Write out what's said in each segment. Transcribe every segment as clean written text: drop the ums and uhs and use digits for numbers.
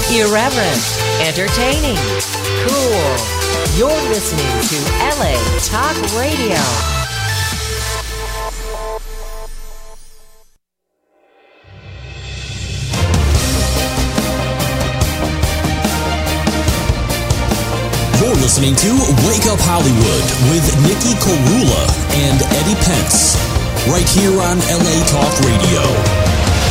Irreverent, entertaining, cool. You're listening to LA Talk Radio. You're listening to Wake Up Hollywood with Nikki Carula and Eddie Pence, right here on LA Talk Radio.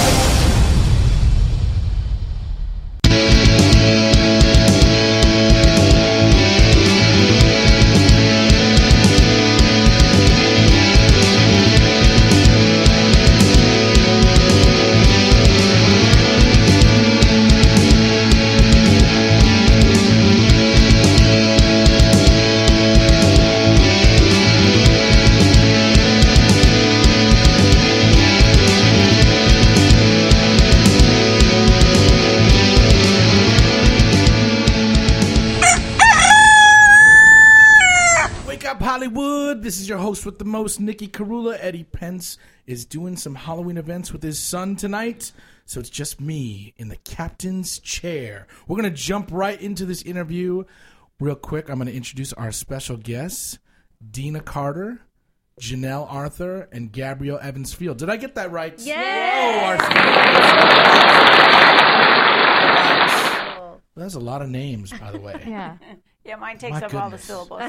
This is your host with the most, Nikki Carula. Eddie Pence is doing some Halloween events with his son tonight, so it's just me in the captain's chair. We're going to jump right into this interview real quick. I'm going to introduce our special guests, Dina Carter, Janelle Arthur, and Gabrielle Evans Field. Did I get that right? Yes! Oh, that's a lot of names, by the way. Yeah, mine takes up all the syllables.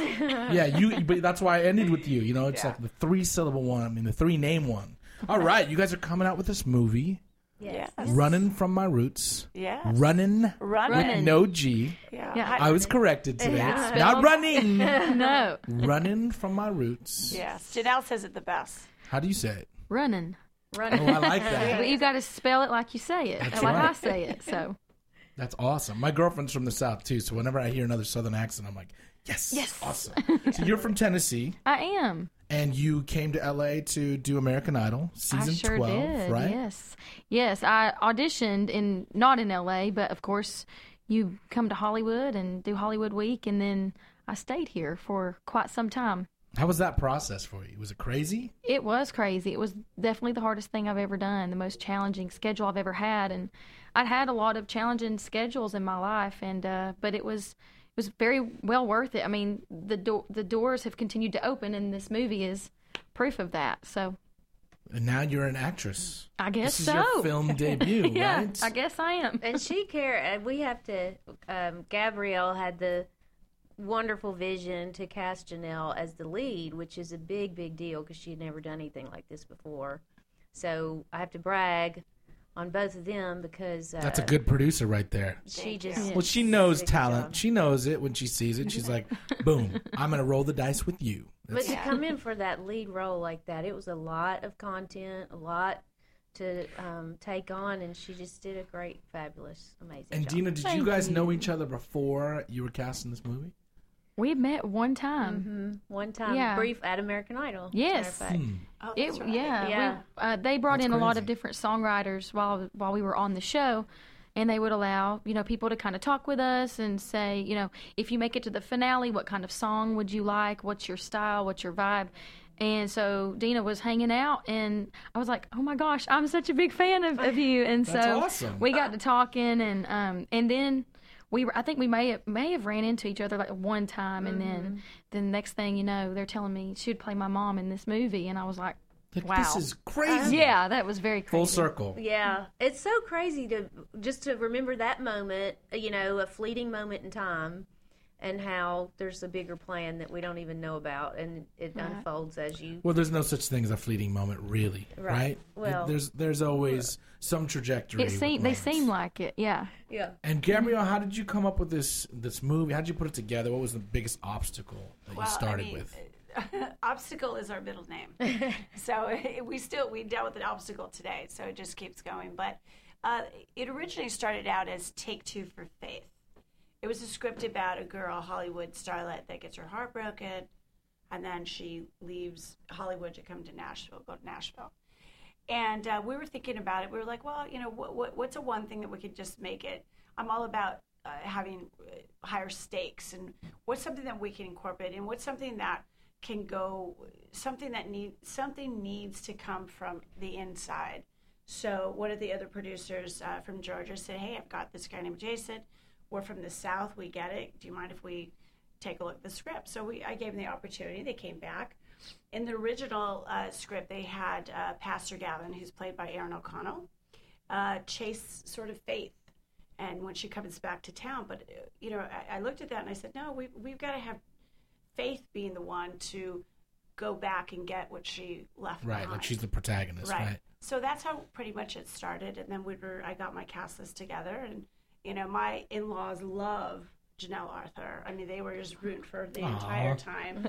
But that's why I ended with you. You know, it's like the 3-syllable one. I mean, the 3-name one. All right, you guys are coming out with this movie. Yes. Running from My Roots. Yes. Running. With no G. Yeah. I was corrected today. Not running. No. Running from My Roots. Yes. Janelle says it the best. How do you say it? Running. Oh, I like that. But you got to spell it like you say it, That's like right. I say it. So That's awesome. My girlfriend's from the South, too, so whenever I hear another Southern accent, I'm like, yes. Awesome. So you're from Tennessee. I am. And you came to L.A. to do American Idol, season I sure 12, did. right? Yes. I auditioned not in L.A., but of course you come to Hollywood and do Hollywood Week, and then I stayed here for quite some time. How was that process for you? Was it crazy? It was crazy. It was definitely the hardest thing I've ever done, the most challenging schedule I've ever had, and I'd had a lot of challenging schedules in my life, and but it was very well worth it. I mean, the doors have continued to open, and this movie is proof of that. So, and now you're an actress. I guess this so. This is your film debut, yeah, right? I guess I am. And we have to. Gabrielle had the wonderful vision to cast Janelle as the lead, which is a big deal because she had never done anything like this before. So I have to brag on both of them because that's a good producer right there. She knows talent. She knows it when she sees it. She's like, boom, I'm gonna roll the dice with you. But to come in for that lead role like that, it was a lot of content, a lot to take on, and she just did a great, fabulous, amazing and job. Dina, did you guys know each other before you were casting this movie? We met one time. Mm-hmm. One time, brief at American Idol. Yes. Oh, that's right. They brought That's in a lot crazy. of different songwriters while we were on the show, and they would allow people to kind of talk with us and say, if you make it to the finale, what kind of song would you like? What's your style? What's your vibe? And so Dina was hanging out, and I was like, "Oh my gosh, I'm such a big fan of you!" And That's so awesome. we got to talking, and then. I think we may have ran into each other like one time, and then the next thing you know, they're telling me she'd play my mom in this movie, and I was like, wow. This is crazy. Yeah, that was very crazy. Full circle. Yeah, it's so crazy to remember that moment, a fleeting moment in time, and how there's a bigger plan that we don't even know about, and it unfolds as you. Well, there's no such thing as a fleeting moment, really, right? Well, there's always some trajectory. They seem like it, yeah. Yeah. And Gabrielle, how did you come up with this movie? How did you put it together? What was the biggest obstacle that you started with? Obstacle is our middle name, so we dealt with an obstacle today, so it just keeps going. But it originally started out as Take Two for Faith. It was a script about a girl, a Hollywood starlet, that gets her heart broken, and then she leaves Hollywood to go to Nashville. And we were thinking about it. We were like, well, what's a one thing that we could just make it? I'm all about having higher stakes, and what's something that we can incorporate, and what's something that can go, something needs to come from the inside. So one of the other producers from Georgia said, hey, I've got this guy named Jason. We're from the South. We get it. Do you mind if we take a look at the script? So I gave them the opportunity. They came back. In the original script, they had Pastor Gavin, who's played by Aaron O'Connell, chase sort of Faith. And when she comes back to town, but I looked at that and I said, no, we've got to have Faith being the one to go back and get what she left behind. Right, like she's the protagonist, right? So that's how pretty much it started. And then I got my cast list together, and my in-laws love Janelle Arthur. I mean, they were just rooting for the entire time.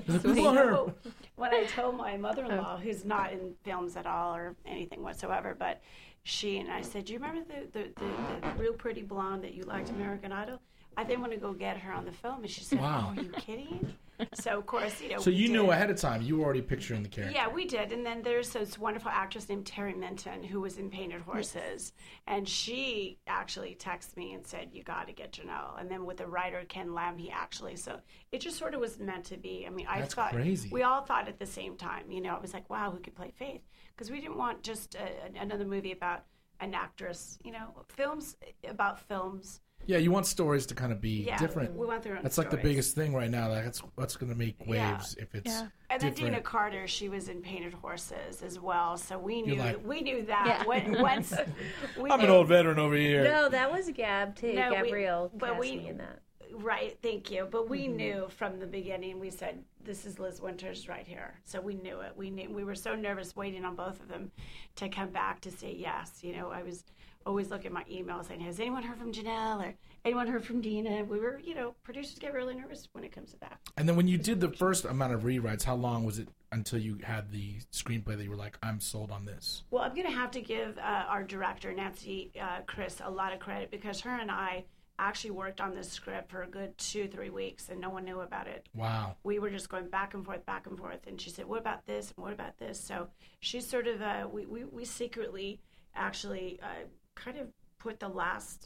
So when I told my mother-in-law, who's not in films at all or anything whatsoever, but she and I said, do you remember the real pretty blonde that you liked American Idol? I didn't want to go get her on the film. And she said, oh, are you kidding? So, of course, So you knew ahead of time. You were already picturing the character. Yeah, we did. And then there's this wonderful actress named Terry Minton who was in Painted Horses. And she actually texted me and said, you got to get Janelle. And then with the writer, Ken Lam, so it just sort of was meant to be. I mean, That's crazy. We all thought at the same time, it was like, wow, who could play Faith? Because we didn't want just another movie about an actress, films about films. Yeah, you want stories to kind of be different. We want their own That's stories. Like the biggest thing right now. Like that's what's going to make waves if it's And then different. Dina Carter, she was in Painted Horses as well, so we knew like- we knew that. Once I'm an old veteran over here. No, that was Gab too. No, Gabrielle cast me in that. Right, thank you. But we knew from the beginning. We said, "This is Liz Winters right here." So we knew it. We were so nervous waiting on both of them to come back to say yes. I was always looking at my emails saying, "Has anyone heard from Janelle or anyone heard from Dina?" We were, producers get really nervous when it comes to that. And then when you did the first amount of rewrites, how long was it until you had the screenplay that you were like, I'm sold on this? Well, I'm going to have to give our director, Nancy Chris, a lot of credit because her and I actually worked on this script for a good 2-3 weeks and no one knew about it. Wow. We were just going back and forth. And she said, what about this and what about this? So she sort of, we secretly actually kind of put the last,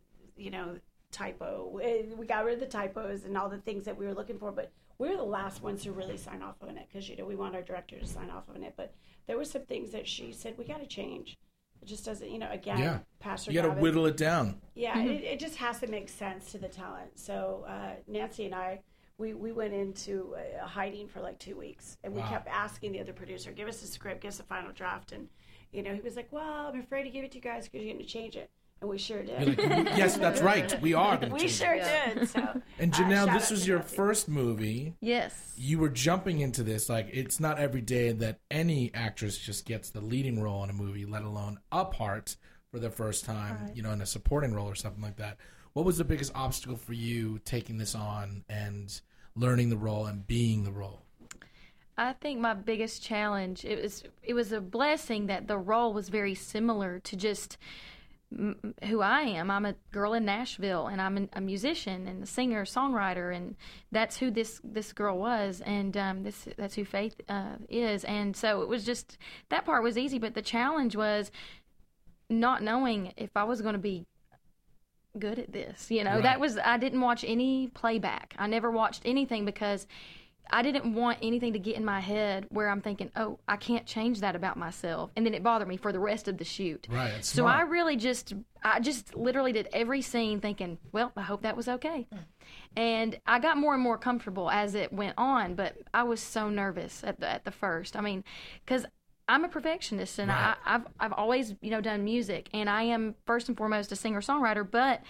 typo. We got rid of the typos and all the things that we were looking for, but we were the last ones to really sign off on it because, we want our director to sign off on it. But there were some things that she said, we got to change. It just doesn't, again, Pastor You got to whittle it down. Yeah, it just has to make sense to the talent. So Nancy and I, we went into hiding for like 2 weeks. And we kept asking the other producer, give us a script, give us a final draft. And, he was like, well, I'm afraid to give it to you guys because you're going to change it. And we sure did. Like, yes, that's right. We are going to We change sure it. did. So, And Janelle, shout this out was to your Nancy. first movie. Yes. You were jumping into this. Like, it's not every day that any actress just gets the leading role in a movie, let alone a part for the first time, in a supporting role or something like that. What was the biggest obstacle for you taking this on and learning the role and being the role? I think my biggest challenge, it was a blessing that the role was very similar to just who I am. I'm a girl in Nashville, and I'm a musician and a singer, songwriter, and that's who this girl was, and that's who Faith is. And so it was just, that part was easy, but the challenge was not knowing if I was going to be good at this. Right. That was, I didn't watch any playback. I never watched anything because I didn't want anything to get in my head where I'm thinking, oh, I can't change that about myself. And then it bothered me for the rest of the shoot. Right, it's so smart. I just literally did every scene thinking, well, I hope that was okay. And I got more and more comfortable as it went on, but I was so nervous at the first. I mean, because I'm a perfectionist, and Right. I've always, done music, and I am first and foremost a singer-songwriter, but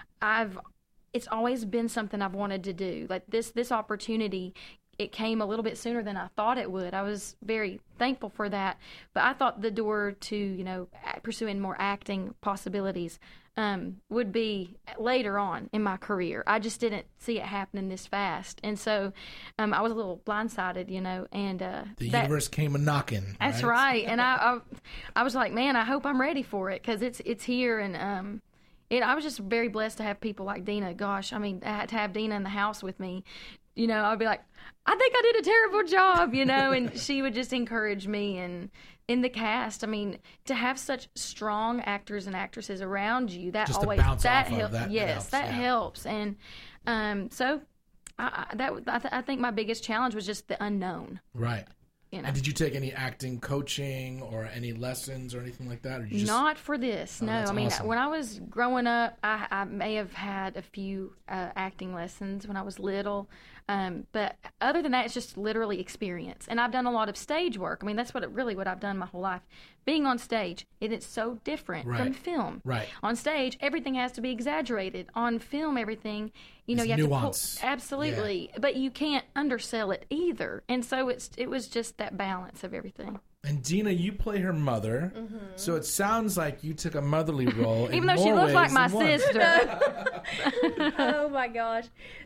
it's always been something I've wanted to do. Like this opportunity, it came a little bit sooner than I thought it would. I was very thankful for that, but I thought the door to, pursuing more acting possibilities would be later on in my career. I just didn't see it happening this fast. And so I was a little blindsided, and The universe came a-knocking. That's right. And I was like, man, I hope I'm ready for it because it's here. And I was just very blessed to have people like Dina. Gosh, I mean, to have Dina in the house with me, I'd be like, I think I did a terrible job, and she would just encourage me. And in the cast, I mean, to have such strong actors and actresses around you, that Just to always bounce that off of helps. that Yes, helps, that yeah. helps. And so I think my biggest challenge was just the unknown. Right. And did you take any acting coaching or any lessons or anything like that? Or you just... Not for this, no. that's I mean, awesome. when I was growing up, I may have had a few acting lessons when I was little. But other than that, it's just literally experience. And I've done a lot of stage work. I mean, that's what I've done my whole life. Being on stage, it's so different from film. Right. On stage, everything has to be exaggerated. On film, everything, you It's have nuance. to pull, absolutely. Yeah. But you can't undersell it either. And so it was just that balance of everything. And Dina, you play her mother, so it sounds like you took a motherly role. Even though she looks like my sister. Oh my gosh.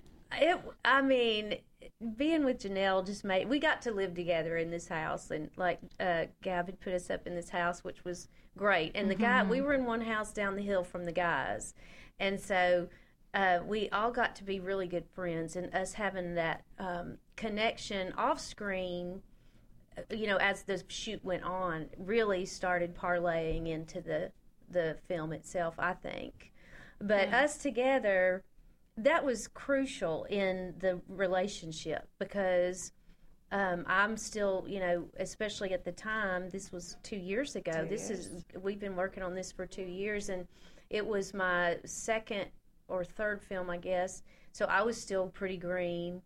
Being with Janelle we got to live together in this house, and like Gab had put us up in this house, which was great. And we were in one house down the hill from the guys, and so we all got to be really good friends, and us having that connection off screen, as the shoot went on, really started parlaying into the film itself, I think. But us together, that was crucial in the relationship, because I'm still, especially at the time, this was 2 years ago. We've been working on this for 2 years, and it was my second or third film, I guess. So I was still pretty green.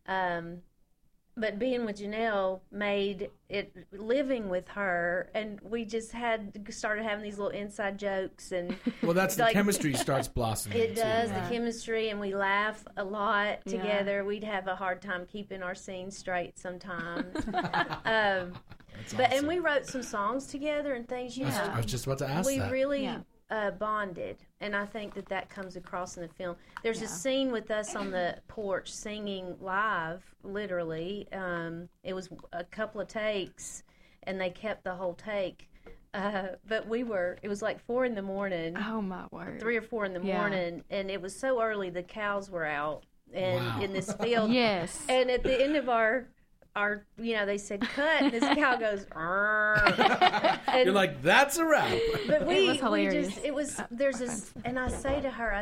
But being with Janelle made it living with her, and we just started having these little inside jokes, and well, that's the chemistry starts blossoming. It does, the chemistry, and we laugh a lot together. Yeah. We'd have a hard time keeping our scenes straight sometimes. Awesome. And we wrote some songs together and things. I was just about to ask we that. We really bonded, and I think that comes across in the film. There's a scene with us on the porch singing live, literally. It was a couple of takes, and they kept the whole take. But it was like 4 a.m. Oh my word. 3 or 4 a.m, and it was so early, the cows were out and in this field. Yes. And at the end of our they said cut, and this cow goes, and you're like, that's a wrap. But it was hilarious. There's this, and I say to her,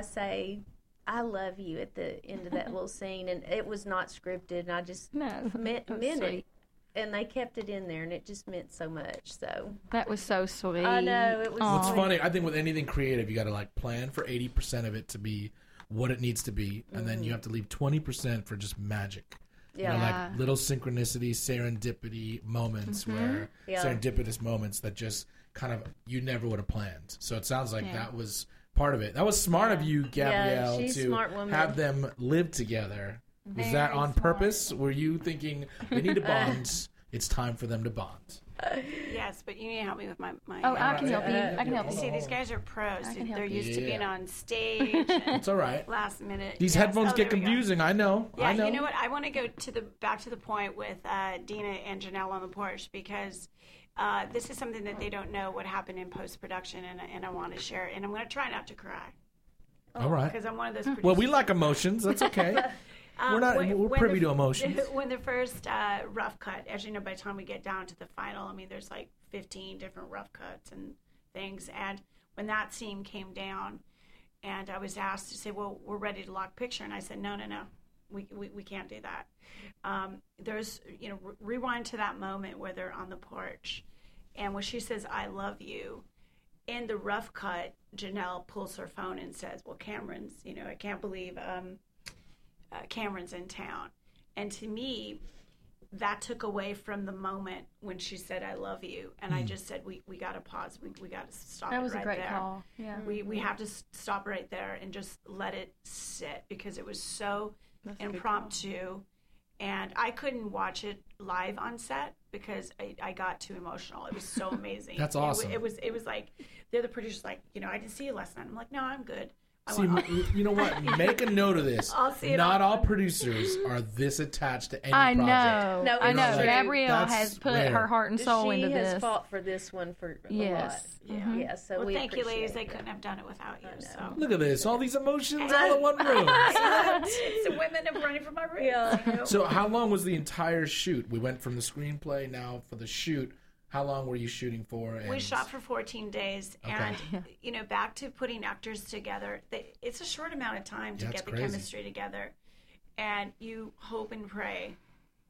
I love you at the end of that little scene, and it was not scripted, and I just meant it. And they kept it in there, and it just meant so much. So that was so sweet. I know, it was. What's funny, I think with anything creative, you got to plan for 80% of it to be what it needs to be, and then you have to leave 20% for just magic. Yeah. Little synchronicity, serendipity moments serendipitous moments that just kind of you never would have planned. So it sounds like that was part of it. That was smart of you, Gabrielle, to have them live together. Was that on purpose? Were you thinking they need to bond? It's time for them to bond. Yes, but you need to help me with my I can help you. I can help you. See, these guys are pros. They're used to being on stage. It's all right. Last minute. These headphones get confusing. I know. Yeah, I know. You know what? I want to go back to the point with Dina and Janelle on the porch, because this is something that they don't know what happened in post-production, and I want to share it. And I'm going to try not to cry. All right. Because I'm one of those producers. Well, we like emotions. That's okay. We're privy to emotions. When the first rough cut, as you know, by the time we get down to the final, there's like 15 different rough cuts and things. And when that scene came down, and I was asked to say, well, we're ready to lock picture. And I said, no. We can't do that. There's, rewind to that moment where they're on the porch. And when she says, I love you, in the rough cut, Janelle pulls her phone and says, well, Cameron's, I can't believe Cameron's in town. And to me, that took away from the moment when she said, I love you. And I just said, we got to pause. We got to stop it right there. That was a great call. Yeah. We have to stop right there and just let it sit, because it was so impromptu. And I couldn't watch it live on set because I got too emotional. It was so amazing. That's awesome. It was like, they're the producers like, I didn't see you last night. I'm like, no, I'm good. See, you know what? Make a note of this. I'll see it Not all producers are this attached to any I project. know. No, I know. like, Gabrielle has put her heart and soul into this. She has fought for this one for a lot. Yeah. So well, we thank you, ladies. appreciate They couldn't have done it without you. So Look at this. All these emotions all in one room. it's the women are running from my room. Yeah. So how long was the entire shoot? We went from the screenplay now for the shoot. How long were you shooting for? We shot for 14 days. Okay. And, back to putting actors together, it's a short amount of time to get the chemistry together. And you hope and pray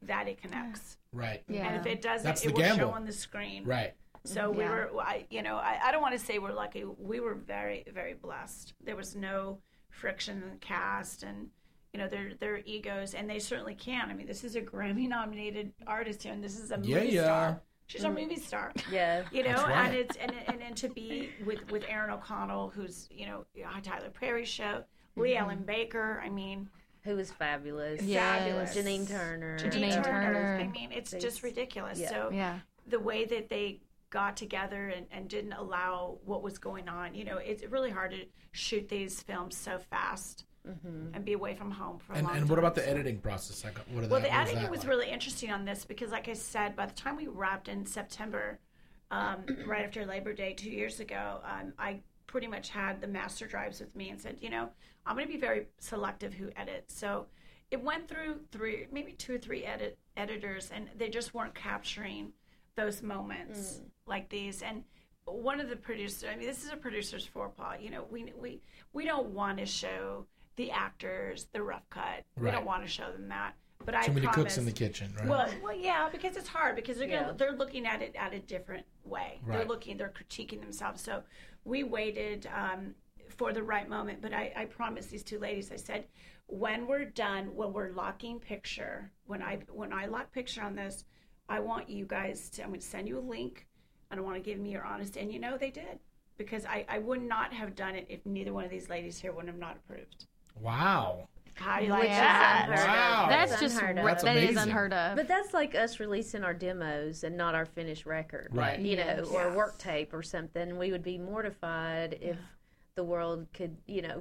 that it connects. Right. Yeah. And if it doesn't, That's it the will gamble. show on the screen. Right. So we Yeah. were, I don't want to say we're lucky. We were very, very blessed. There was no friction in the cast, and their egos, and they certainly can. I mean, this is a Grammy-nominated artist here, and this is a movie star. She's a movie star. Yeah. That's right. And it's and to be with Aaron O'Connell, who's Tyler Perry show, Lee Ellen Baker. I mean, Who was fabulous. Fabulous. Janine Turner. Janine Turner. I mean, it's just ridiculous. Yeah. So Yeah. the way that they got together and didn't allow what was going on, it's really hard to shoot these films so fast and be away from home for a long time. And what about the editing process? Like, The editing was really interesting on this because, like I said, by the time we wrapped in September, right after Labor Day 2 years ago, I pretty much had the master drives with me and said, I'm going to be very selective who edits. So it went through maybe 2 or 3 editors, and they just weren't capturing those moments like these. And one of the producers, I mean, this is a producer's forepaw. We don't want to show the actors the rough cut. We don't want to show them that. But too many cooks in the kitchen, right? Well, yeah, because it's hard because they're looking at it at a different way. Right. They're critiquing themselves. So we waited for the right moment. But I promised these 2 ladies. I said, when we're done, when we're locking picture, when I lock picture on this, I want you guys to. I'm going to send you a link, and I want to give me your honest. And they did, because I would not have done it if neither one of these ladies here would have not approved. Wow. How do you like Yeah. that? Wow. That's just unheard of. That's that is amazing. unheard of. But that's like us releasing our demos and not our finished record. Right. Like, or Yes. work tape or something. We would be mortified if the world could,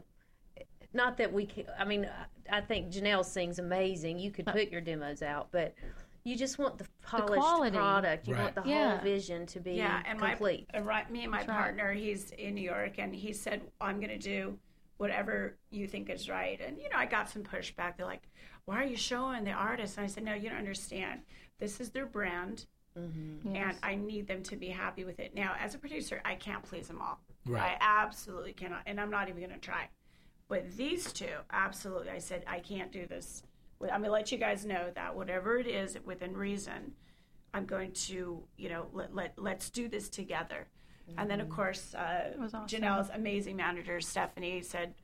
not that we can. I mean, I think Janelle sings amazing. You could put your demos out, but you just want the polished quality. product. You Right. want the Yeah. whole vision to be And complete. me and my partner, he's in New York, and he said, I'm going to do whatever you think is right. And, I got some pushback. They're like, why are you showing the artist? And I said, no, you don't understand. This is their brand, and I need them to be happy with it. Now, as a producer, I can't please them all. Right. I absolutely cannot, and I'm not even going to try. But these 2, absolutely, I said, I can't do this. I'm going to let you guys know that whatever it is, within reason, I'm going to, let's do this together. And then, of course, was awesome. Janelle's amazing manager, Stephanie, said,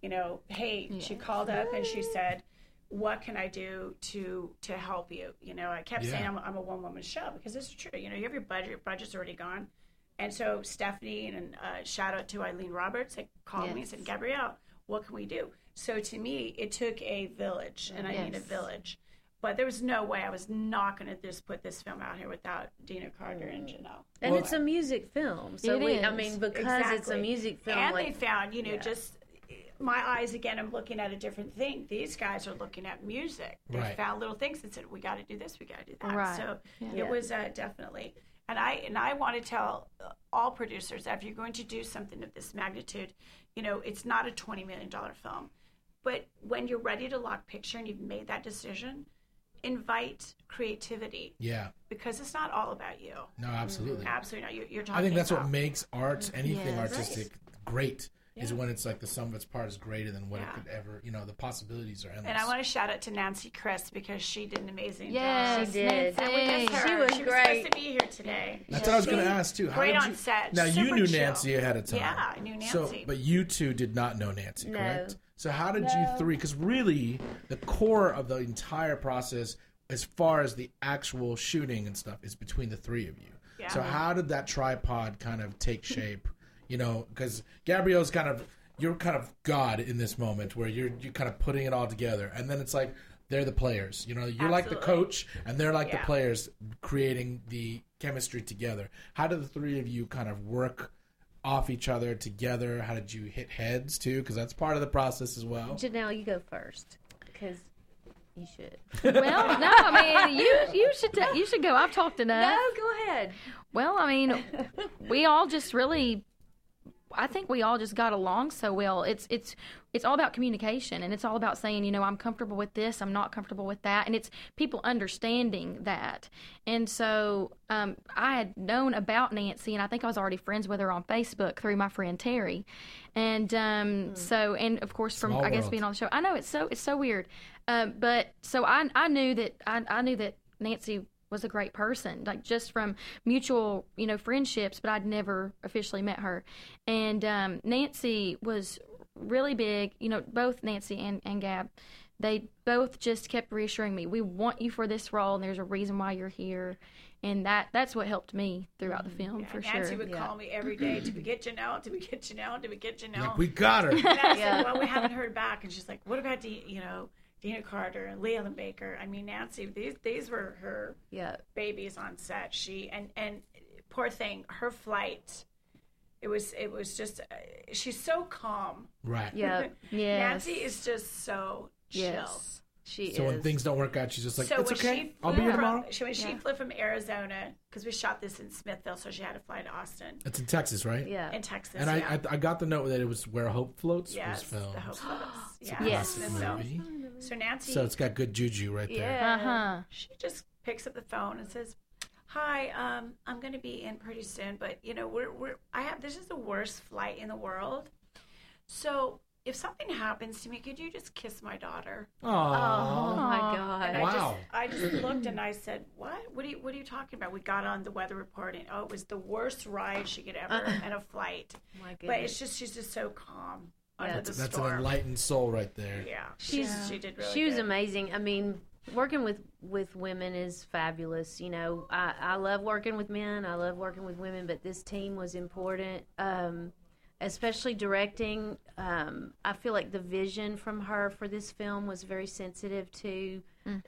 hey, she called up and she said, what can I do to help you? I kept saying I'm a one-woman show because it's true. You have your budget's already gone. And so Stephanie and shout out to Eileen Roberts, they called me and said, Gabrielle, what can we do? So to me, it took a village, and I mean a village. But there was no way I was not going to just put this film out here without Dina Carter and Janelle. And it's a music film. So It is. because it's a music film. And they found, just my eyes again, I'm looking at a different thing. These guys are looking at music. They Right. found little things that said, we got to do this, we got to do that. Right. So Yeah. it was definitely. And I want to tell all producers that if you're going to do something of this magnitude, it's not a $20 million film. But when you're ready to lock picture and you've made that decision, invite creativity. Yeah. Because it's not all about you. No, absolutely. Absolutely not. You're talking I think that's about, what makes art, anything Yes. artistic, great. Is when it's like the sum of its part is greater than what it could ever. The possibilities are endless. And I want to shout out to Nancy Chris because she did an amazing Yes, job. She did. And we miss her. She was She great. supposed to be here today. That's what I was going to ask too. How Great did on you, set. Now you Super knew chill. Nancy ahead of time. Yeah, I knew So, Nancy. but you 2 did not know Nancy, No. correct? So how did you 3? Because really, the core of the entire process, as far as the actual shooting and stuff, is between the 3 of you. Yeah. So how did that tripod kind of take shape? Because Gabrielle's you're kind of God in this moment where you're kind of putting it all together, and then it's like they're the players. You're like the Absolutely. coach, and they're like the Yeah. players creating the chemistry together. How did the 3 of you kind of work off each other together? How did you hit heads too? Because that's part of the process as well. Janelle, you go first because you should. Well, no, I mean you should go. I've talked enough. No, go ahead. Well, I mean, we all just really I think we all just got along so well. It's all about communication, and it's all about saying, you know, I'm comfortable with this, I'm not comfortable with that, and it's people understanding that. And so I had known about Nancy, and I think I was already friends with her on Facebook through my friend Terry, and so, and of course from Small I guess world. being on the show, I know it's so weird, but so I knew that Nancy was a great person, like just from mutual, you know, friendships, but I'd never officially met her. And Nancy was really big, you know, both Nancy and Gab, they both just kept reassuring me, we want you for this role, and there's a reason why you're here. And that's what helped me throughout the film, for Nancy sure. would call me every day, did we get Janelle? Did we get Janelle? Did we get Janelle? Like, we got her. And I said, well, we haven't heard back. And she's like, what about, Dina Carter and Leland Baker? I mean, Nancy, these were her babies on set. She, and poor thing, her flight, it was just, she's so calm. Right. Yeah. Yes. Nancy is just so chill. Yes. She So is. when things don't work out, she's just like, So it's when okay. she I'll be flew here from, tomorrow. when she flew from Arizona, because we shot this in Smithville, so she had to fly to Austin It's in Texas, right? Yeah. in Texas. And I got the note that it was where Hope Floats yes, was filmed. the Hope Floats. It's a Yeah, Yes. classic Smithville. movie. So Nancy, So it's got good juju right there. Yeah. Uh-huh. she just picks up the phone and says, "Hi, I'm going to be in pretty soon, but this is the worst flight in the world. So if something happens to me, could you just kiss my daughter?" Oh Aww. my And God. Wow. I just looked and I said, "What? What are you talking about?" We got on the weather report, and it was the worst ride she could ever in a flight. My But goodness. she's just so calm Yeah. under the That's an storm. enlightened soul right there. Yeah, She did really. She was good. amazing. I mean, working with women is fabulous. You know, I love working with men. I love working with women, but this team was important. Especially directing. I feel like the vision from her for this film was very sensitive to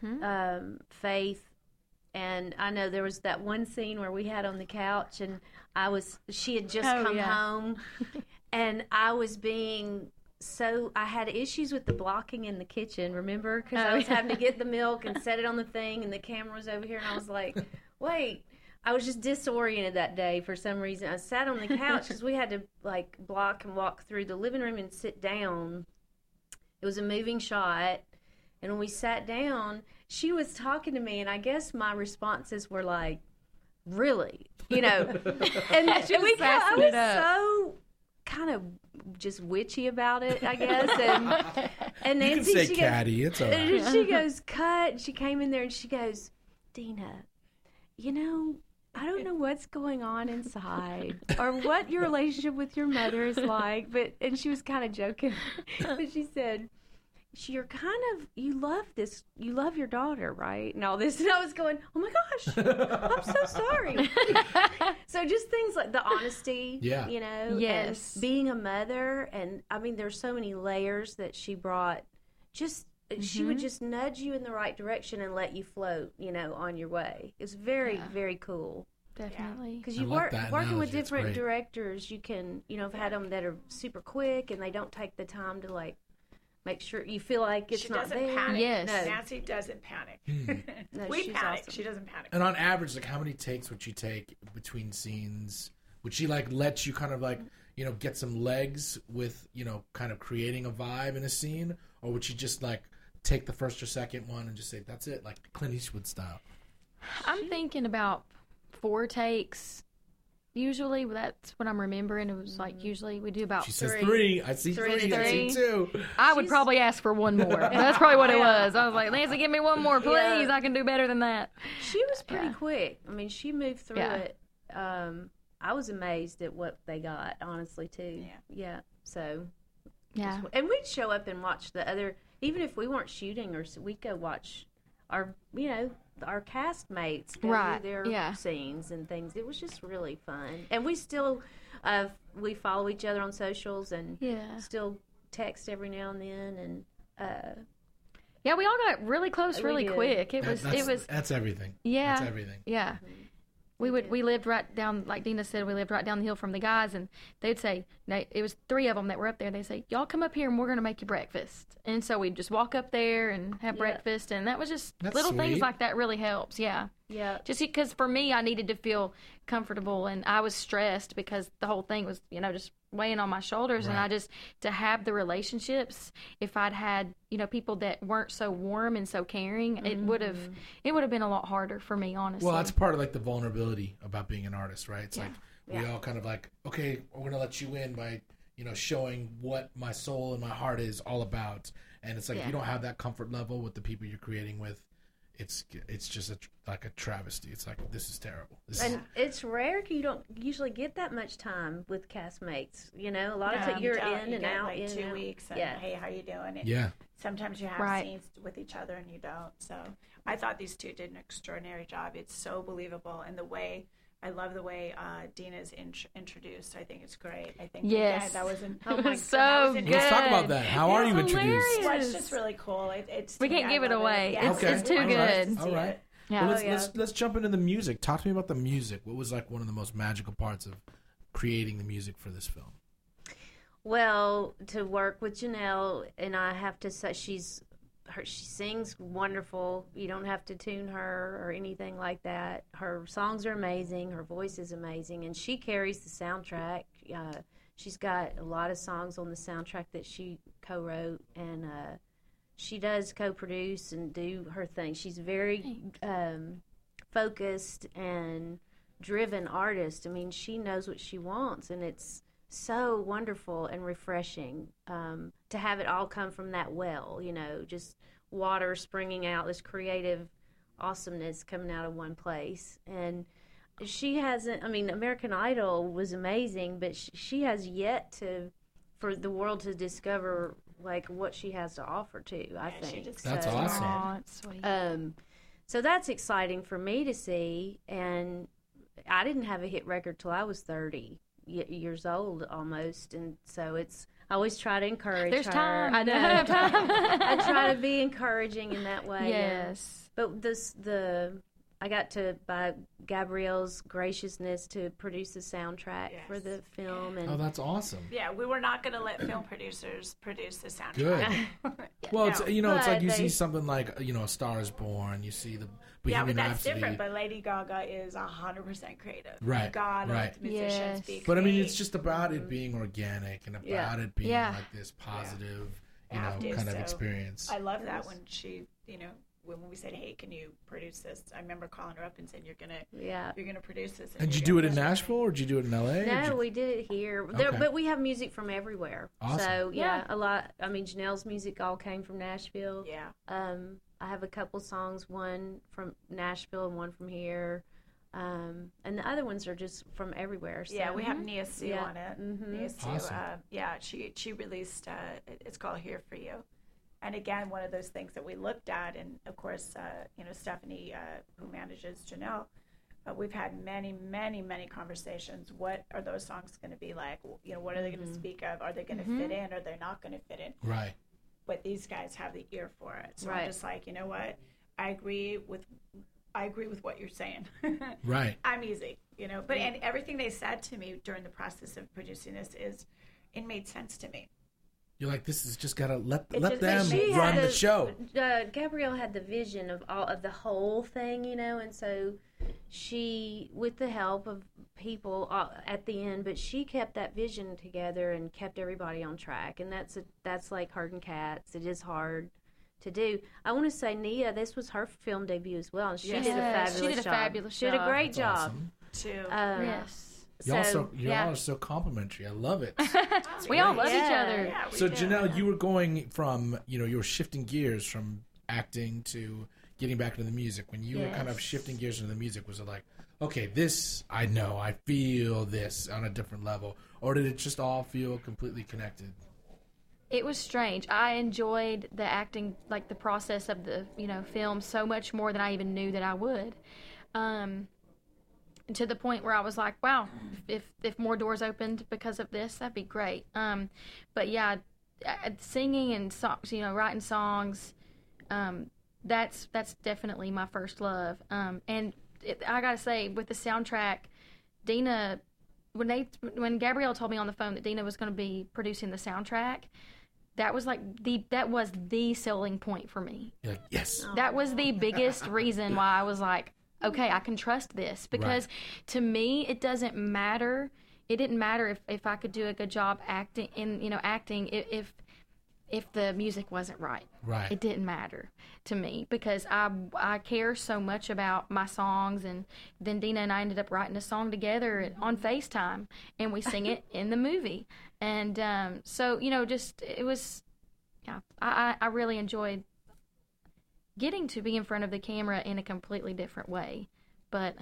faith. And I know there was that one scene where we had on the couch, and she had just come home, and I was being I had issues with the blocking in the kitchen, remember? Because I was having to get the milk and set it on the thing, and the camera was over here, and I was like, wait. I was just disoriented that day for some reason. I sat on the couch because we had to like block and walk through the living room and sit down. It was a moving shot. And when we sat down, she was talking to me, and I guess my responses were like, really? You know? And I was so kind of just witchy about it, I guess. And You Nancy, can say catty. It's all right. she goes, cut. She came in there and she goes, Dina, I don't know what's going on inside or what your relationship with your mother is like, and she was kind of joking, but she said, you love your daughter, right? And all this, and I was going, oh my gosh, I'm so sorry. So just things like the honesty, Yeah. Yes. and being a mother, and I mean, there's so many layers that she brought. She would just nudge you in the right direction and let you float, on your way. It's very, very cool. Definitely. Because I you like that working with analogy. It's different great. directors, you can, I've had them that are super quick and they don't take the time to like make sure you feel like it's She not doesn't there. panic. Yes. No. Nancy doesn't panic. No, We she's panic. awesome. She doesn't panic. And on average, like, how many takes would she take between scenes? Would she like let you kind of like get some legs with kind of creating a vibe in a scene, or would she just like take the first or second one and just say that's it, like Clint Eastwood style? I'm thinking about 4 takes. Usually, that's what I'm remembering. It was like usually we do about She says 3. 3. I see 3. I see 2. I would probably ask for one more. That's probably what it was. I was like, Nancy, give me one more, please. Yeah. I can do better than that. She was pretty quick. I mean, she moved through Yeah. it. I was amazed at what they got, honestly, too. Yeah. So, Yeah. and we'd show up and watch the other, even if we weren't shooting, or we'd go watch our, our cast mates go Right, do their yeah. scenes and things. It was just really fun. And we still, we follow each other on socials and Yeah. still text every now and then. And Yeah, we all got really close We really did. quick. It was That's everything. Yeah. That's everything. Yeah. We lived right down, like Dina said, we lived right down the hill from the guys, and they'd say, it was 3 of them that were up there, they'd say, y'all come up here and we're going to make you breakfast. And so we'd just walk up there and have breakfast, and that was just That's little things sweet. like that really helps, yeah. Yeah. Just because for me, I needed to feel comfortable, and I was stressed because the whole thing was, just weighing on my shoulders. Right. And to have the relationships, if I'd had, people that weren't so warm and so caring, it would have been a lot harder for me, honestly. Well, that's part of like the vulnerability about being an artist, right? It's like we all kind of like, okay, we're going to let you in by, showing what my soul and my heart is all about. And it's like, if you don't have that comfort level with the people you're creating with, it's just like a travesty. It's like, this is terrible. It's rare. You don't usually get that much time with castmates. A lot of times you're in and out. Like 2 weeks. And, hey, how you doing? And sometimes you have scenes with each other and you don't. So I thought these two did an extraordinary job. It's so believable. And I love the way Dina's introduced. I think it's great. I think that was so good. Let's talk about that. How are you introduced? Well, it's just really cool. We can't give it away. It's too good. All right. Yeah. Well, let's jump into the music. Talk to me about the music. What was like one of the most magical parts of creating the music for this film? Well, to work with Janelle, and I have to say she sings wonderful. You don't have to tune her or anything like that. Her songs are amazing. Her voice is amazing, and she carries the soundtrack. She's got a lot of songs on the soundtrack that she co-wrote, and she does co-produce and do her thing. She's very focused and driven artist. I mean, she knows what she wants, and it's so wonderful and refreshing to have it all come from that well, just water springing out, this creative awesomeness coming out of one place. And she hasn't, American Idol was amazing, but she has yet for the world to discover like what she has to offer too, I think. That's awesome. Aww, sweet. So that's exciting for me to see. And I didn't have a hit record till I was 30 years old almost, and so I always try to encourage There's her. time. I know. I try to be encouraging in that way. Yes. But I got to, by Gabrielle's graciousness, to produce the soundtrack for the film. And that's awesome. Yeah, we were not going to let film producers produce the soundtrack. Good. Well, it's it's like you see something like A Star Is Born. You see the Bohemian but that's Rhapsody. different. But Lady Gaga is 100% creative. Right. You gotta let the musicians be creative. But it's just about it being organic and about it being like this positive, kind of experience. I love that when she, when we said, "Hey, can you produce this?" I remember calling her up and saying, "You're gonna produce this." And did you do it in Nashville or did you do it in LA? No, we did it here. But we have music from everywhere. Awesome. So a lot. Janelle's music all came from Nashville. Yeah. I have a couple songs, one from Nashville and one from here. And the other ones are just from everywhere. So. Yeah, we have Nia Sue on it. Mm-hmm. Nia Sue, awesome. she released. It's called "Here for You," and again, one of those things that we looked at, and of course, Stephanie, who manages Janelle, we've had many, many, many conversations. What are those songs going to be like? What are they going to speak of? Are they going to fit in? Or are they not going to fit in? Right. But these guys have the ear for it, so right. I'm just like, you know what? I agree with what you're saying. Right. I'm easy, But and everything they said to me during the process of producing this it made sense to me. You're like, this is just gotta let them she run the show. Gabrielle had the vision of the whole thing, and so she, with the help of people at the end, but she kept that vision together and kept everybody on track, and that's like herding cats. It is hard to do. I want to say Nia, this was her film debut as well, and she did a fabulous job. She did a fabulous job. She did a great job. Awesome. Too. Yes. Y'all are so complimentary. I love it. We all love each other. Yeah, so Janelle, you were going from, you were shifting gears from acting to getting back into the music. When you were kind of shifting gears into the music, was it like, okay, this, I know, I feel this on a different level? Or did it just all feel completely connected? It was strange. I enjoyed the acting, like the process of the, film so much more than I even knew that I would. To the point where I was like, wow, if more doors opened because of this, that'd be great. But yeah, singing and songs, writing songs, that's definitely my first love. And I gotta say, with the soundtrack, Dina, when Gabrielle told me on the phone that Dina was going to be producing the soundtrack, that was the selling point for me. You're like, yes. That was the biggest reason why I was like, okay, I can trust this, because to me it doesn't matter. It didn't matter if I could do a good job acting if the music wasn't right. Right. It didn't matter to me, because I care so much about my songs. And then Dina and I ended up writing a song together on FaceTime, and we sing it in the movie. And so, just it was, I really enjoyed getting to be in front of the camera in a completely different way. But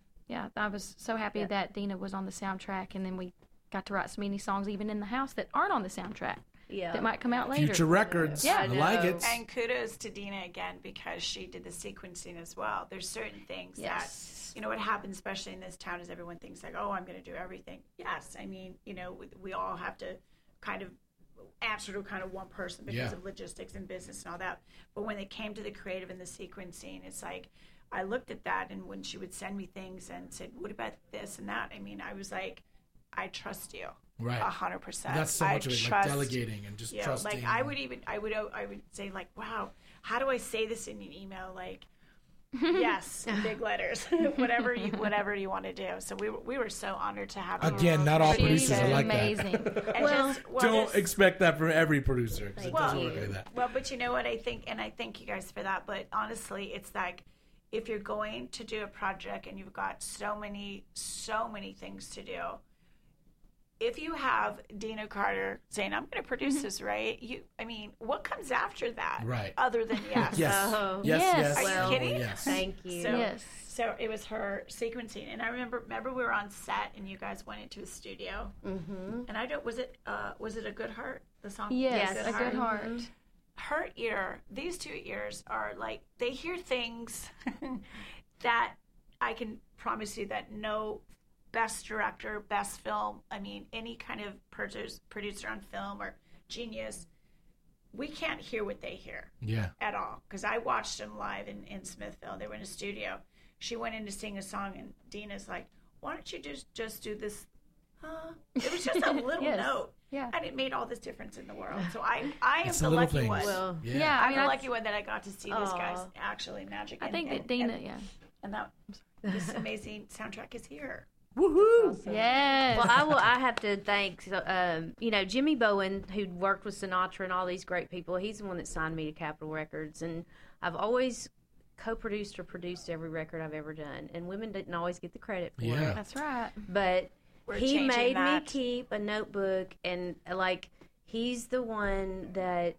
I was so happy that Dina was on the soundtrack, and then we got to write so many songs even in the house that aren't on the soundtrack. Yeah. That might come out later. Future records. Yeah. I like it. And kudos to Dina again, because she did the sequencing as well. There's certain things that, what happens, especially in this town, is everyone thinks like, oh, I'm going to do everything. Yes. I mean, we all have to kind of answer to kind of one person because of logistics and business and all that. But when it came to the creative and the sequencing, it's like, I looked at that, and when she would send me things and said, what about this and that? I mean, I was like, I trust you. Right. 100%. That's so much of it, like delegating and just trusting. Like I would say like, wow, how do I say this in an email? Like, yes, in big letters, whatever you want to do. So we were so honored to have her. Again, not all producers are like amazing. that. Don't expect that from every producer. It doesn't work like that. Well, but you know what I think, and I thank you guys for that. But honestly, it's like, if you're going to do a project and you've got so many things to do, if you have Dina Carter saying, I'm going to produce this, right? What comes after that? Right. Other than yes. Yes. Are you kidding? Yes. Thank you. So it was her sequencing. And I remember we were on set and you guys went into a studio. Mm-hmm. And was it A Good Heart? The song? Yes, A Good Heart. Mm-hmm. Her ear, these two ears are like, they hear things that I can promise you that no best director, best film, any kind of producer on film or genius, we can't hear what they hear at all. Because I watched them live in Smithville. They were in a studio. She went in to sing a song, and Dina's like, why don't you just do this? It was just a little note. Yeah. And it made all this difference in the world. So I am the lucky one. Well, I'm the lucky one that I got to see these guys actually magic. I think that Dina, and that this amazing soundtrack is here. Woohoo! Awesome. Yes. Well, I have to thank, Jimmy Bowen, who worked with Sinatra and all these great people. He's the one that signed me to Capitol Records, and I've always co-produced or produced every record I've ever done. And women didn't always get the credit for it. That's right. But he made me keep a notebook, and he's the one that,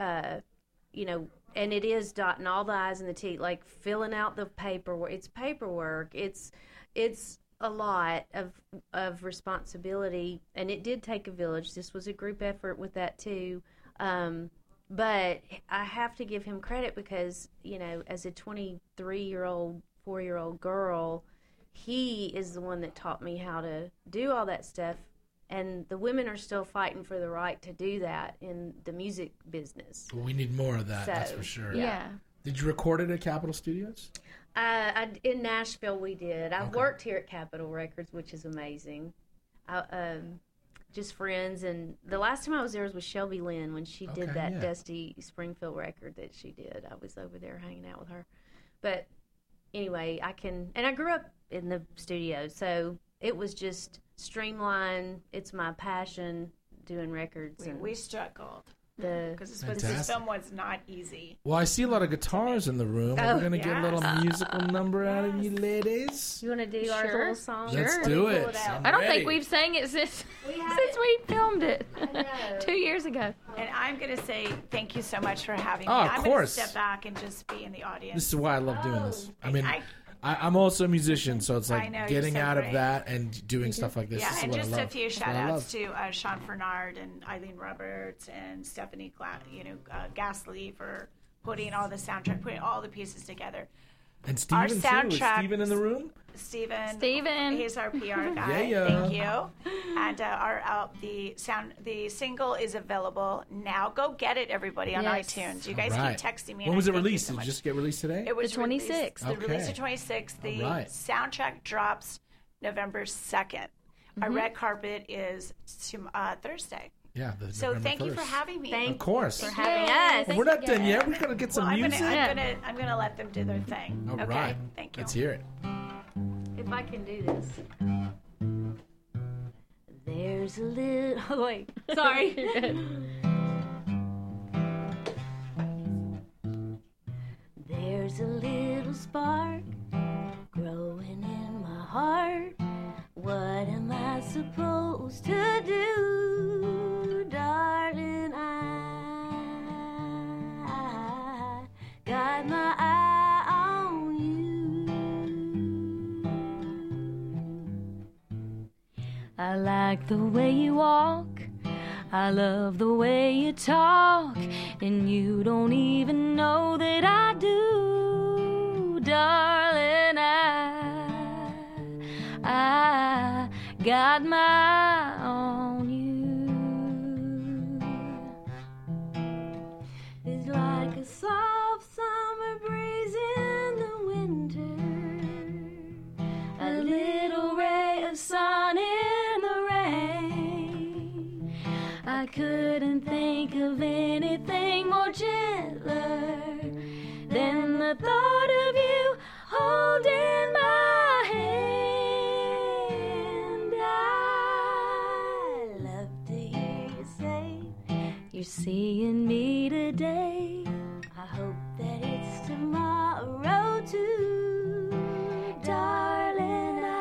and it is dotting all the I's and the T's, like filling out the paperwork. It's paperwork. It's a lot of responsibility, and it did take a village. This was a group effort with that too. But I have to give him credit because, as a 23-year-old, 4-year-old girl, he is the one that taught me how to do all that stuff. And the women are still fighting for the right to do that in the music business. Well, we need more of that, that's for sure. Yeah. Did you record it at Capitol Studios? In Nashville, we did. I've worked here at Capitol Records, which is amazing. Just friends, and the last time I was there was with Shelby Lynn when she did that Dusty Springfield record that she did. I was over there hanging out with her. But anyway, I grew up in the studio, so it was just streamlined. It's my passion, doing records. We struggled. Because this film was not easy. Well, I see a lot of guitars in the room. We're going to get a little musical number out of you ladies. You want to do our little song? Let's do it. I don't think we've sang it since we filmed it 2 years ago. And I'm going to say thank you so much for having me. I'm going to step back and just be in the audience. This is why I love doing this. I'm also a musician, so it's like getting out of that and doing stuff like this. Yeah, this and just a few shout-outs to Sean Fernard and Eileen Roberts and Stephanie Gasly for putting all the pieces together. And Steven, too. Is Steven in the room? Steven. He's our PR guy. Thank you. And the single is available now. Go get it, everybody, on iTunes. You guys keep texting me. When was it released? Did it just get released today? It was the 26th. The release the 26th. The soundtrack drops November 2nd. Our red carpet is Thursday. Yeah. So November thank you for 1st. having me. Of course. for having us. Well, we're not done yet. We're gonna get some music. I'm gonna let them do their thing. All Okay. right. Thank you. Let's hear it. If I can do this. There's a little. Wait, sorry. There's a little spark growing in my heart. What am I supposed to do, darling? I got my eye on you. I like the way you walk. I love the way you talk, and you don't even know that I do, darling. I got my eye on you. It's like a soft summer breeze in the winter, a little ray of sun in the rain. I couldn't think of anything more gentler than the thought of you holding my hand. I love to hear you say you're seeing me today. I hope that it's tomorrow too, darling. I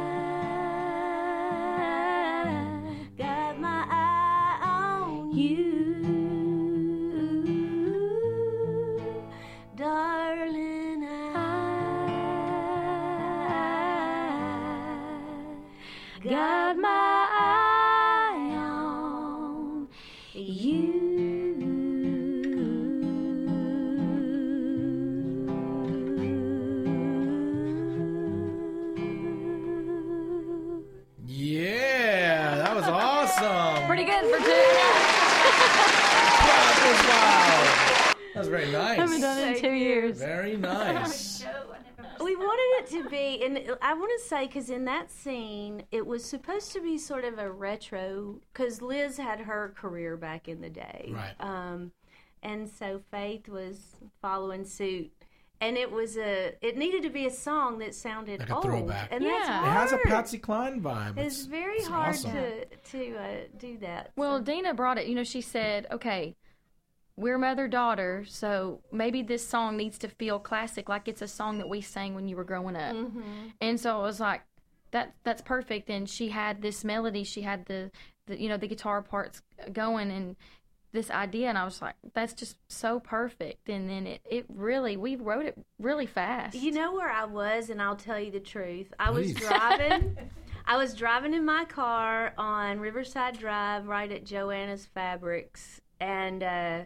got my eye on you, darling. I got my eye on you. Yeah, that was awesome. Pretty good for two. Wow. That was very nice. I haven't done it in 2 years. Very nice. We wanted it to be, and I want to say, because in that scene, it was supposed to be sort of a retro, because Liz had her career back in the day. Right. And so Faith was following suit. And it needed to be a song that sounded Like a old. throwback. And Yeah. that's It hard. has a Patsy Cline vibe. It's very hard awesome. to do that. Well, So- Dina brought it. She said, okay, we're mother-daughter, so maybe this song needs to feel classic, like it's a song that we sang when you were growing up. Mm-hmm. And so I was like, that's perfect. And she had this melody, she had the guitar parts going, and this idea, and I was like, that's just so perfect. And then we wrote it really fast. You know where I was, and I'll tell you the truth. I was Please. driving. I was driving in my car on Riverside Drive, right at Joanna's Fabrics, and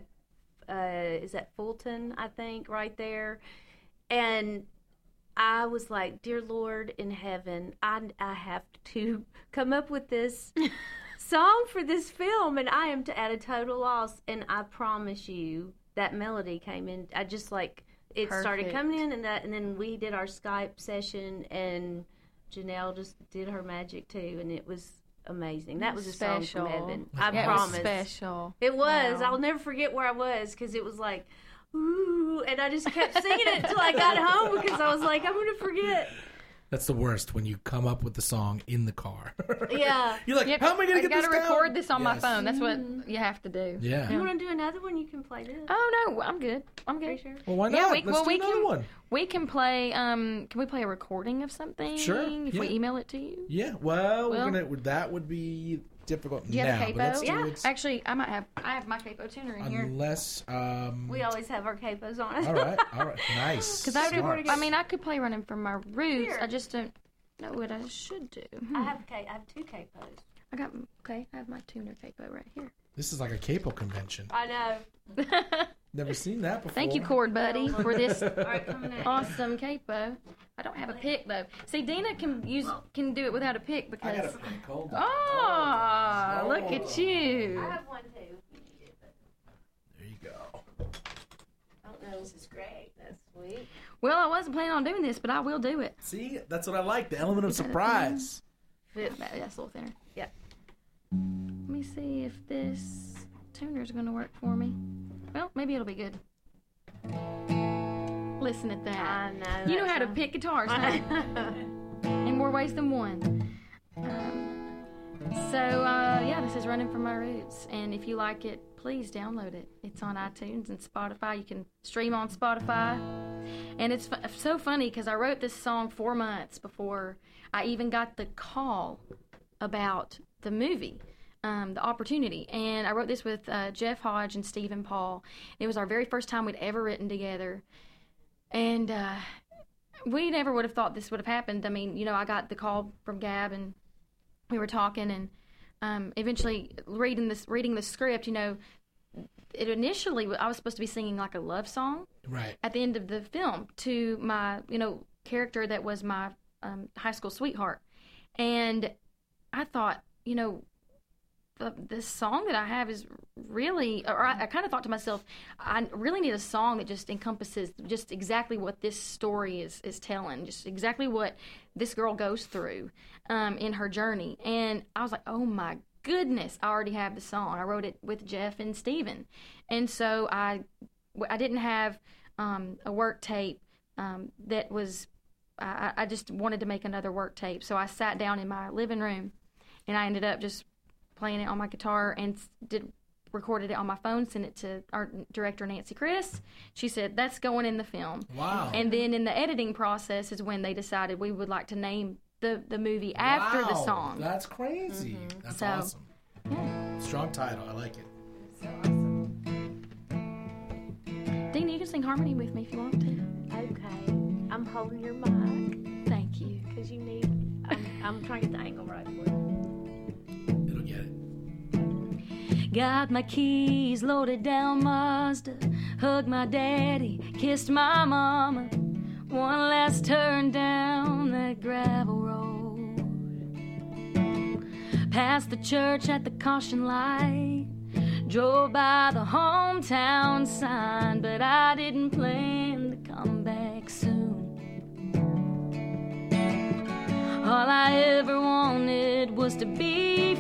is that Fulton? I think right there. And I was like, "Dear Lord in heaven, I have to come up with this song for this film, and I am at a total loss." And I promise you, that melody came in. I just like it started Perfect. coming in, and then we did our Skype session, and Janelle just did her magic too, and it was amazing. That was a song Special. from heaven. I Yeah, promise. It was special. It was. Wow. I'll never forget where I was, because it was like, ooh, and I just kept singing it until I got home, because I was like, I'm going to forget. That's the worst, when you come up with the song in the car. Yeah. You're like, Yep, how am I going to get this I gotta down? record this on my Yes. phone. That's what you have to do. Yeah. You want to do another one? You can play this. Oh no, I'm good. I'm Are you good. sure? Well, why not? Yeah, Let's do another can. one. We can play. Can we play a recording of something? Sure, If yeah. we email it to you. Yeah, well, Well- that would be difficult Do you now. have a but capo? let's do Yeah. it. Actually, I have my capo tuner in here. Unless, We always have our capos on us. all right, nice. Because Smart. I could play running from my roots. Here. I just don't know what I should do. I have two capos. I have my tuner capo right here. This is like a capo convention. I know. Never seen that before. Thank you, Chord Buddy, for this All right, coming in. awesome capo. I don't have a pick though. See, Dina can do it without a pick I because. got a pick. Hold on. Oh, look at you! I have one too. If you need it, but There you go. I don't know. This is great. That's sweet. Well, I wasn't planning on doing this, but I will do it. See, that's what I like. The element of surprise. That's a little thinner. Yeah. Let me see if this tuner's going to work for me. Well, maybe it'll be good. Listen at that. I know. You know how to pick guitars, huh? In more ways than one. Yeah, this is Running From My Roots. And if you like it, please download it. It's on iTunes and Spotify. You can stream on Spotify. And it's so funny because I wrote this song 4 months before I even got the call about the movie, the opportunity. And I wrote this with Jeff Hodge and Stephen Paul. It was our very first time we'd ever written together. And we never would have thought this would have happened. I mean, you know, I got the call from Gab and we were talking, and eventually reading the script, you know, initially I was supposed to be singing like a love song Right. at the end of the film to my, you know, character that was my high school sweetheart. And I thought, you know, this song that I have is really, or I kind of thought to myself, I really need a song that just encompasses just exactly what this story is telling, just exactly what this girl goes through in her journey. And I was like, oh my goodness, I already have the song. I wrote it with Jeff and Steven. And so I didn't have a work tape that was, I just wanted to make another work tape. So I sat down in my living room and I ended up just playing it on my guitar and recorded it on my phone, sent it to our director, Nancy Chris. She said, that's going in the film. Wow. And then in the editing process is when they decided we would like to name the movie after the song. That's crazy. That's So, awesome. Yeah. Strong title. I like it. So awesome. Dina, you can sing harmony with me if you want to. Okay. I'm holding your mic Thank you. because you need. I'm trying to get the angle right for you. It'll get it. Got my keys loaded down Mazda, hugged my daddy, kissed my mama. One last turn down that gravel road. Past the church at the caution light, drove by the hometown sign, but I didn't plan to come back soon. All I ever wanted was to be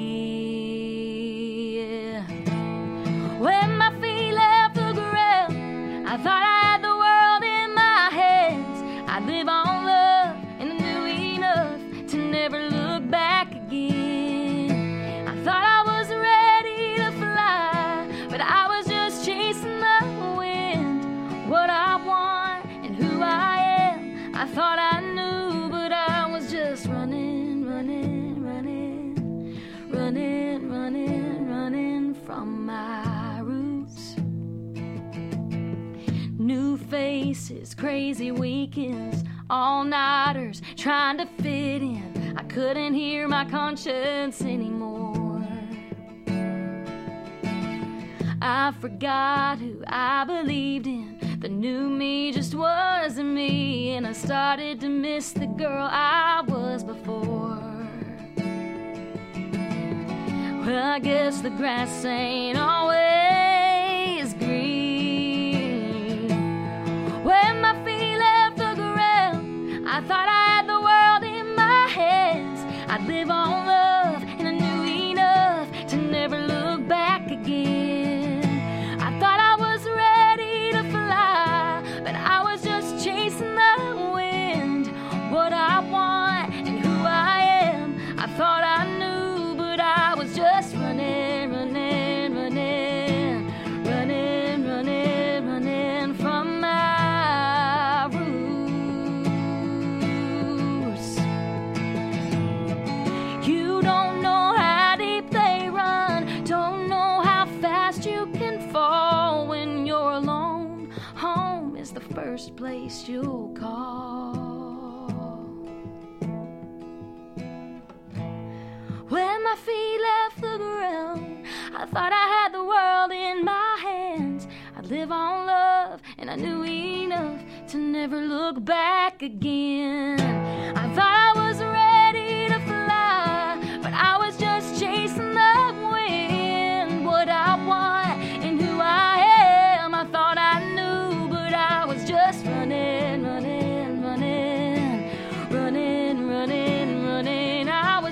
free. Yeah. When my feet left the ground, I thought I had the world in my hands. I'd live on love and I knew enough to never look back again. I thought I was ready to fly, but I was just chasing the wind. What I want and who I am, I thought I knew, but I was just running, running, running, running, running, running from my roots. New faces, crazy weekends, all-nighters, trying to fit in. I couldn't hear my conscience anymore. I forgot who I believed in. The new me just wasn't me, and I started to miss the girl I was before. Well, I guess the grass ain't always green. When my feet left the ground, I thought I had the world in my hands. I'd live on love, and I knew enough to never look back again. I thought I was ready to fly, but I was just chasing the wind. What I want and who I am, I thought I knew, but I was just running, running, running, running, running, running from my roots. You don't know how deep they run, don't know how fast you can fall when you're alone. Home is the first place you'll call. When my feet left the ground, I thought I had the world in my hands. I'd live on love, and I knew enough to never look back again. I thought I was ready to fly, but I was just chasing the wind. What I want and who I am, I thought I knew, but I was just running, running, running, running, running, running. I was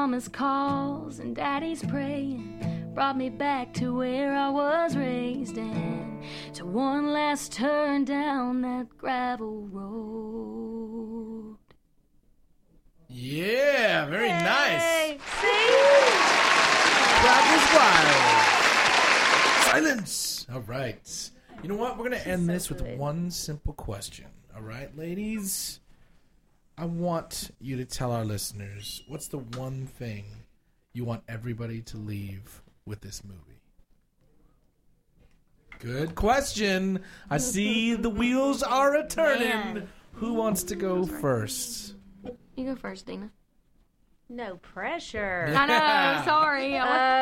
mama's calls and daddy's praying brought me back to where I was raised, and to one last turn down that gravel road. Yeah, very nice. Hey, Crowd was wild. Silence. All right. You know what? We're going to end this with one simple question. All right, ladies? I want you to tell our listeners, what's the one thing you want everybody to leave with this movie? Good question. I see the wheels are a-turning. Man. Who wants to go first? You go first, Dina. no pressure. I know, sorry.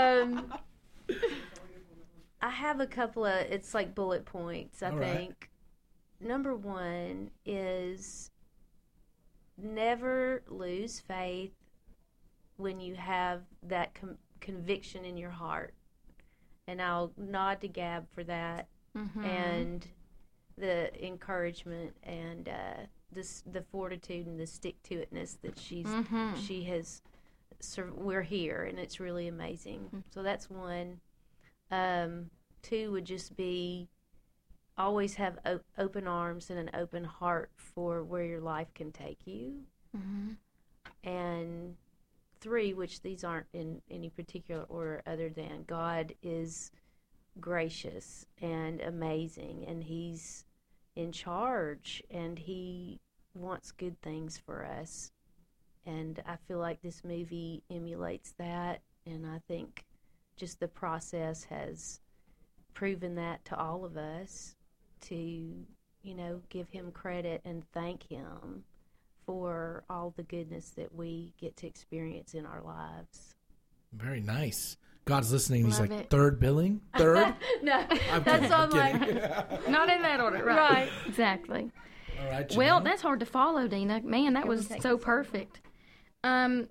I have a couple of, it's like bullet points, I All right. think. Number one is never lose faith when you have that conviction in your heart. And I'll nod to Gab for that. Mm-hmm. And the encouragement and the fortitude and the stick-to-itness that she has. We're here, and it's really amazing. So that's one. Two would just be always have open arms and an open heart for where your life can take you. Mm-hmm. And three, which these aren't in any particular order other than God is gracious and amazing, and He's in charge, and He wants good things for us. And I feel like this movie emulates that, and I think just the process has proven that to all of us, to, give Him credit and thank Him for all the goodness that we get to experience in our lives. Very nice. God's listening. He's Love like, it. third billing? Third? No, I'm that's kidding, on I'm my... kidding. Not in that order, right? Right. Exactly. All right, Janelle. Well, that's hard to follow, Dina. Man, that was so perfect. I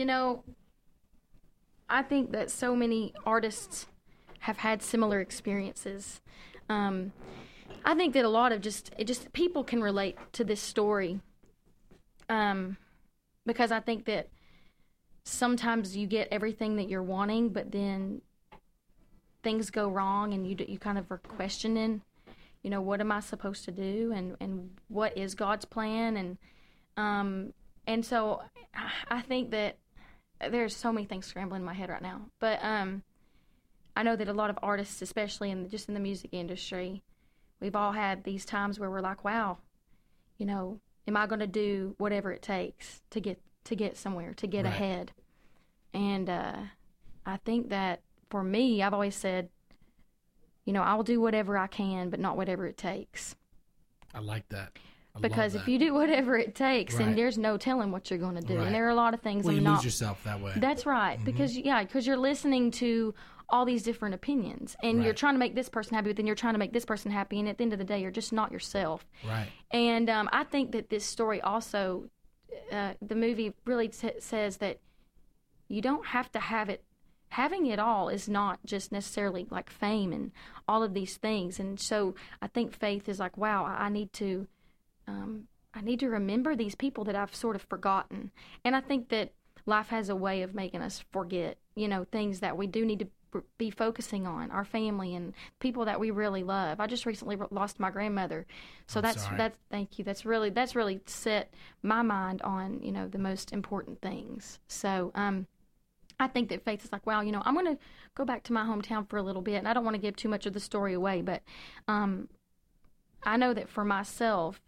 think that so many artists have had similar experiences. I think that a lot of just people can relate to this story. Because I think that sometimes you get everything that you're wanting, but then things go wrong, and you kind of are questioning, what am I supposed to do, and what is God's plan, and so I think that there's so many things scrambling in my head right now, but I know that a lot of artists, especially in the music industry, we've all had these times where we're like, wow, am I going to do whatever it takes to get somewhere, to get Right. ahead? And I think that for me, I've always said, I'll do whatever I can, but not whatever it takes. I like that. I Because love if that. you do whatever it takes, Right. then there's no telling what you're going to do. Right. And there are a lot of things Well, you I'm lose not. yourself that way. That's right. Because you're listening to all these different opinions, and you're Right. trying to make this person happy, but then you're trying to make this person happy, and at the end of the day, you're just not yourself. Right. And I think that this story also, the movie really says that you don't have to have it. Having it all is not just necessarily like fame and all of these things. And so I think faith is like, wow, I need to remember these people that I've sort of forgotten. And I think that life has a way of making us forget, things that we do need to be focusing on, our family and people that we really love. I just recently lost my grandmother, so that's thank you. That's really set my mind on the most important things. So I think that faith is like, wow, I'm going to go back to my hometown for a little bit, and I don't want to give too much of the story away, but I know that for myself,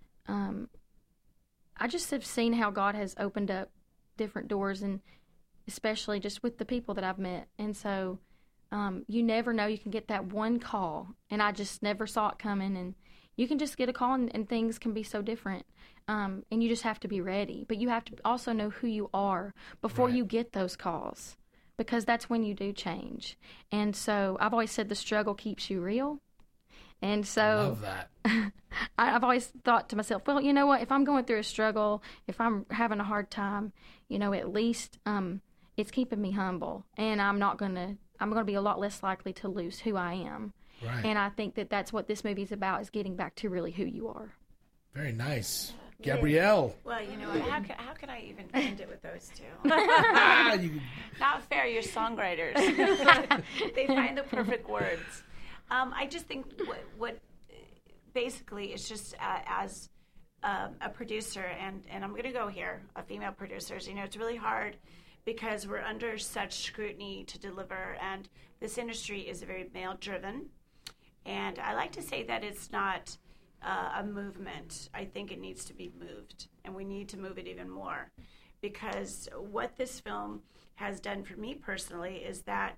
I just have seen how God has opened up different doors, and especially just with the people that I've met. And so you never know. You can get that one call, and I just never saw it coming, and you can just get a call, and things can be so different. And you just have to be ready. But you have to also know who you are before Right. you get those calls, because that's when you do change. And so I've always said the struggle keeps you real. And so Love that. I've always thought to myself, well, you know what? If I'm going through a struggle, if I'm having a hard time, at least it's keeping me humble, and I'm going to be a lot less likely to lose who I am. Right. And I think that that's what this movie is about, is getting back to really who you are. Very nice. Gabrielle. Well, you know, how could I even end it with those two? You- Not fair, you're songwriters. They find the perfect words. I just think what basically it's just as a producer, and I'm going to go here, female producers, you know, it's really hard because we're under such scrutiny to deliver, and this industry is very male-driven. And I like to say that it's not a movement. I think it needs to be moved, and we need to move it even more, because what this film has done for me personally is that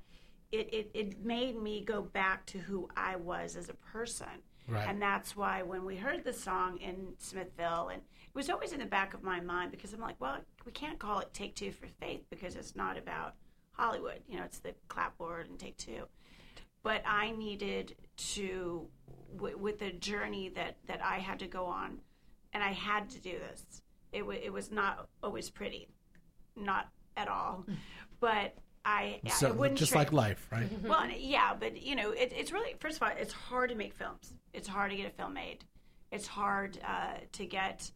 it made me go back to who I was as a person. Right. And that's why when we heard the song in Smithville, and it was always in the back of my mind, because I'm like, well, we can't call it Take Two for Faith because it's not about Hollywood. You know, it's the clapboard and Take Two. But I needed to, with the journey that I had to go on, and I had to do this. It was not always pretty, not at all. But I wouldn't just trade. like life, right? Well, yeah, but you know, it's really, first of all, it's hard to make films. It's hard to get a film made. It's hard to get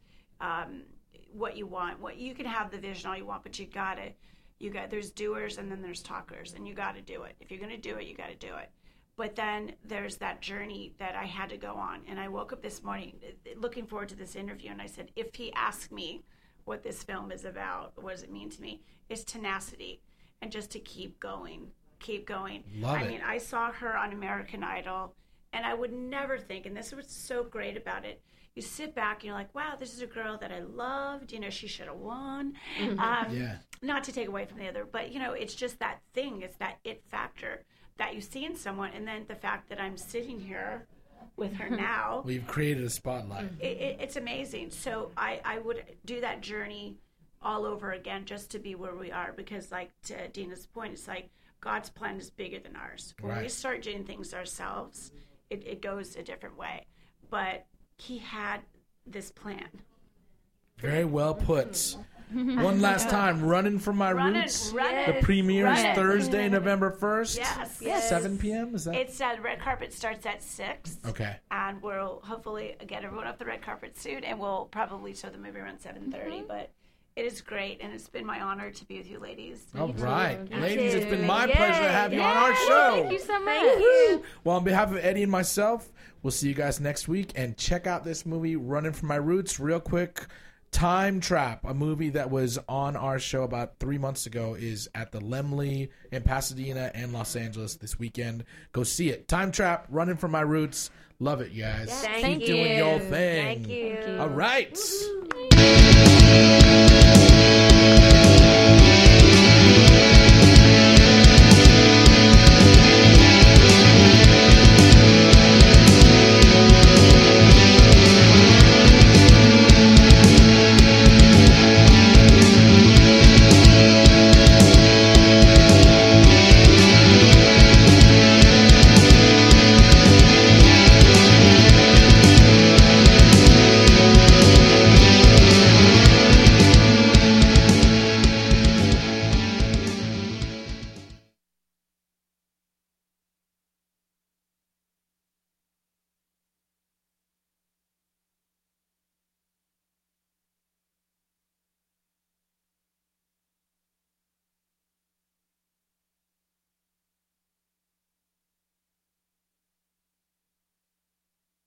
what you want. What you can have the vision all you want, but you got there's doers and then there's talkers, and you got to do it. If you're going to do it, you got to do it. But then there's that journey that I had to go on, and I woke up this morning looking forward to this interview, and I said, if he asked me what this film is about, what does it mean to me? It's tenacity. And just to keep going. Love it. I mean, I saw her on American Idol, and I would never think, and this is what's so great about it, you sit back and you're like, wow, this is a girl that I loved, you know, she should have won. Yeah. Not to take away from the other, but, you know, it's just that thing, it's that it factor that you see in someone, and then the fact that I'm sitting here with her now. We've created a spotlight. It's amazing. So I would do that journey all over again just to be where we are, because like to Dina's point, it's like God's plan is bigger than ours. When we start doing things ourselves, it goes a different way. But he had this plan. Very well put. One last time, Running from My Roots. Run The premiere is Run it. Thursday, November 1st. Yes. 7 p.m. Is that? It's red carpet starts at 6. Okay. And we'll hopefully get everyone off the red carpet soon, and we'll probably show the movie around 7:30. But it is great, and it's been my honor to be with you ladies. All right. You Ladies, too. it's been my Yay. pleasure to have you on our show. Thank you so much. Thank you. Well, on behalf of Eddie and myself, we'll see you guys next week. And check out this movie, Running from My Roots, real quick. Time Trap, a movie that was on our show about 3 months ago, is at the Laemmle in Pasadena and Los Angeles this weekend. Go see it. Time Trap, Running from My Roots. Love it, you guys. Thank Keep doing you. your thing. Thank you. All right.